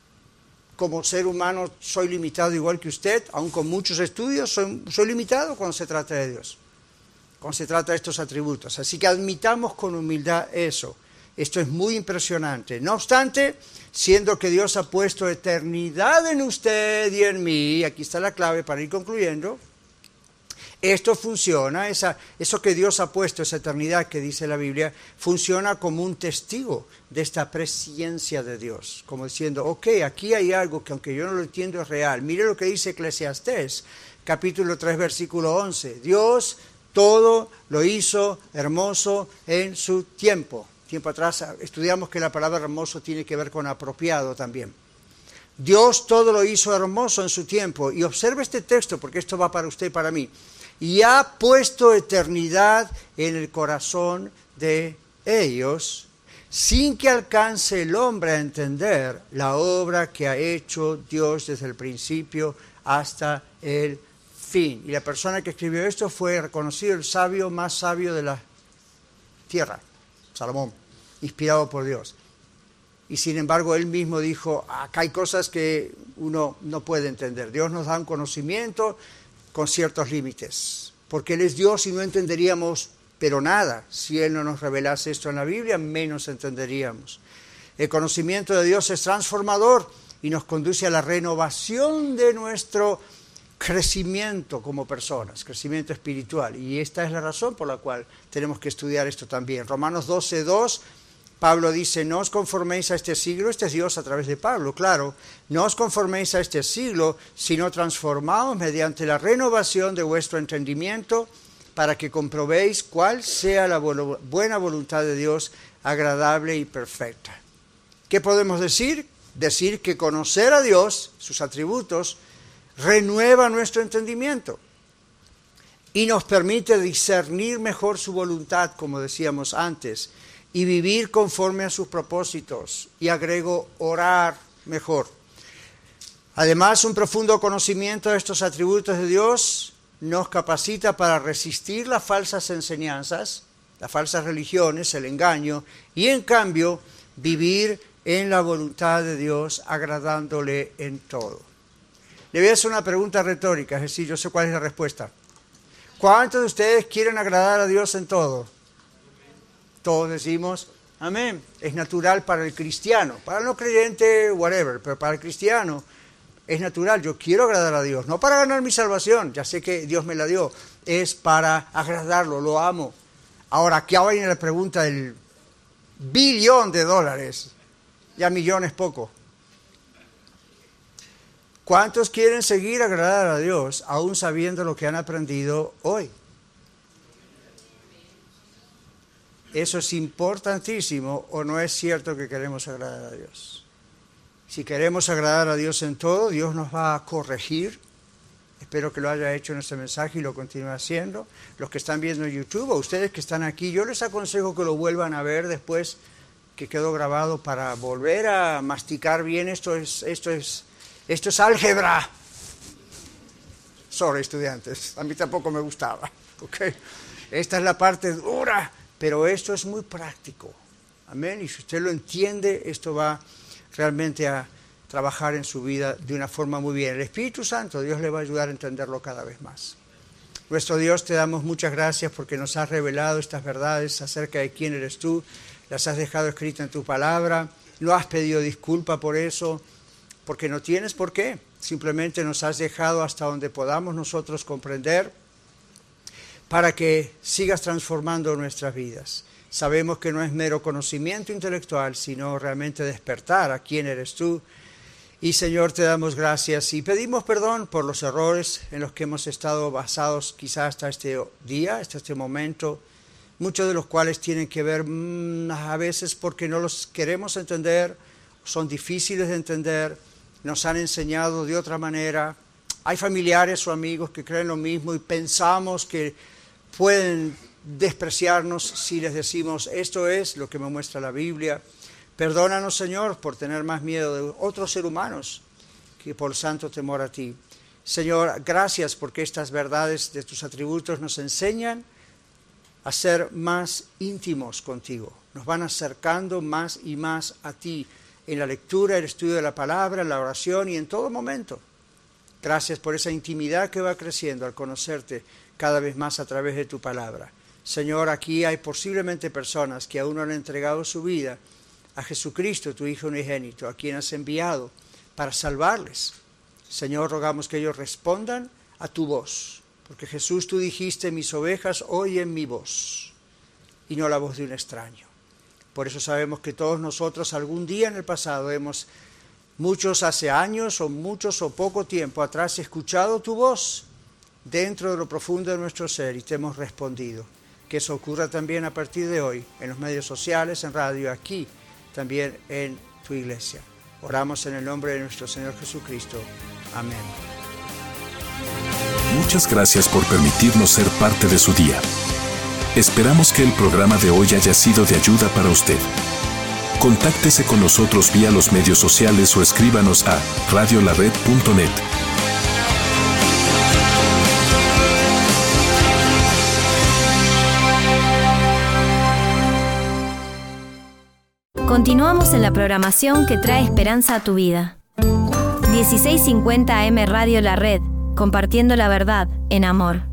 Como ser humano soy limitado igual que usted, aun con muchos estudios, soy, soy limitado cuando se trata de Dios, cuando se trata de estos atributos. Así que admitamos con humildad eso. Esto es muy impresionante. No obstante, siendo que Dios ha puesto eternidad en usted y en mí, aquí está la clave para ir concluyendo, esto funciona, esa, eso que Dios ha puesto, esa eternidad que dice la Biblia, funciona como un testigo de esta presciencia de Dios, como diciendo, ok, aquí hay algo que aunque yo no lo entiendo es real. Mire lo que dice Eclesiastés, capítulo tres, versículo once. Dios todo lo hizo hermoso en su tiempo. Tiempo atrás estudiamos que la palabra hermoso tiene que ver con apropiado también. Dios todo lo hizo hermoso en su tiempo. Y observe este texto, porque esto va para usted y para mí. Y ha puesto eternidad en el corazón de ellos, sin que alcance el hombre a entender la obra que ha hecho Dios desde el principio hasta el fin. Y la persona que escribió esto fue reconocido el sabio más sabio de la tierra, Salomón, inspirado por Dios. Y sin embargo, él mismo dijo, acá hay cosas que uno no puede entender. Dios nos da un conocimiento con ciertos límites, porque Él es Dios y no entenderíamos, pero nada. Si Él no nos revelase esto en la Biblia, menos entenderíamos. El conocimiento de Dios es transformador y nos conduce a la renovación de nuestro crecimiento como personas, crecimiento espiritual. Y esta es la razón por la cual tenemos que estudiar esto también. Romanos doce, dos, Pablo dice, no os conforméis a este siglo, este es Dios a través de Pablo, claro, no os conforméis a este siglo, sino transformaos mediante la renovación de vuestro entendimiento, para que comprobéis cuál sea la buena voluntad de Dios, agradable y perfecta. ¿Qué podemos decir? Decir que conocer a Dios, sus atributos, renueva nuestro entendimiento y nos permite discernir mejor su voluntad, como decíamos antes, y vivir conforme a sus propósitos, y agrego, orar mejor. Además, un profundo conocimiento de estos atributos de Dios nos capacita para resistir las falsas enseñanzas, las falsas religiones, el engaño, y en cambio, vivir en la voluntad de Dios, agradándole en todo. Le voy a hacer una pregunta retórica, es decir, yo sé cuál es la respuesta. ¿Cuántos de ustedes quieren agradar a Dios en todo? Todos decimos, amén. Es natural para el cristiano, para el no creyente, whatever, pero para el cristiano es natural, yo quiero agradar a Dios, no para ganar mi salvación, ya sé que Dios me la dio, es para agradarlo, lo amo. Ahora, aquí viene la pregunta del billón de dólares, ya millones poco. ¿Cuántos quieren seguir agradar a Dios aún sabiendo lo que han aprendido hoy? ¿Eso es importantísimo o no es cierto que queremos agradar a Dios? Si queremos agradar a Dios en todo, Dios nos va a corregir. Espero que lo haya hecho en este mensaje y lo continúe haciendo. Los que están viendo en YouTube o ustedes que están aquí, yo les aconsejo que lo vuelvan a ver después que quedó grabado para volver a masticar bien. Esto es, esto es, esto es álgebra. Sorry, estudiantes, a mí tampoco me gustaba. ¿Okay? Esta es la parte dura, pero esto es muy práctico. Amén. Y si usted lo entiende, esto va realmente a trabajar en su vida de una forma muy bien. El Espíritu Santo, Dios le va a ayudar a entenderlo cada vez más. Nuestro Dios, te damos muchas gracias porque nos has revelado estas verdades acerca de quién eres tú, las has dejado escritas en tu palabra, no has pedido disculpa por eso, porque no tienes por qué, simplemente nos has dejado hasta donde podamos nosotros comprender para que sigas transformando nuestras vidas. Sabemos que no es mero conocimiento intelectual, sino realmente despertar a quién eres tú. Y Señor, te damos gracias y pedimos perdón por los errores en los que hemos estado basados quizás hasta este día, hasta este momento, muchos de los cuales tienen que ver mmm, a veces porque no los queremos entender, son difíciles de entender, nos han enseñado de otra manera. Hay familiares o amigos que creen lo mismo y pensamos que pueden despreciarnos si les decimos esto es lo que me muestra la Biblia. Perdónanos, Señor, por tener más miedo de otros seres humanos que por santo temor a ti. Señor, gracias porque estas verdades de tus atributos nos enseñan a ser más íntimos contigo. Nos van acercando más y más a ti en la lectura, el estudio de la palabra, en la oración y en todo momento. Gracias por esa intimidad que va creciendo al conocerte cada vez más a través de tu palabra. Señor, aquí hay posiblemente personas que aún no han entregado su vida a Jesucristo, tu Hijo unigénito, a quien has enviado para salvarles. Señor, rogamos que ellos respondan a tu voz, porque Jesús, tú dijiste, mis ovejas oyen mi voz, y no la voz de un extraño. Por eso sabemos que todos nosotros algún día en el pasado hemos, muchos hace años o muchos o poco tiempo atrás, escuchado tu voz dentro de lo profundo de nuestro ser y te hemos respondido. Que eso ocurra también a partir de hoy, en los medios sociales, en radio, aquí, también en tu iglesia. Oramos en el nombre de nuestro Señor Jesucristo. Amén. Muchas gracias por permitirnos ser parte de su día. Esperamos que el programa de hoy haya sido de ayuda para usted. Contáctese con nosotros vía los medios sociales o escríbanos a radio la red punto net. Continuamos en la programación que trae esperanza a tu vida. dieciséis cincuenta A M Radio La Red, compartiendo la verdad en amor.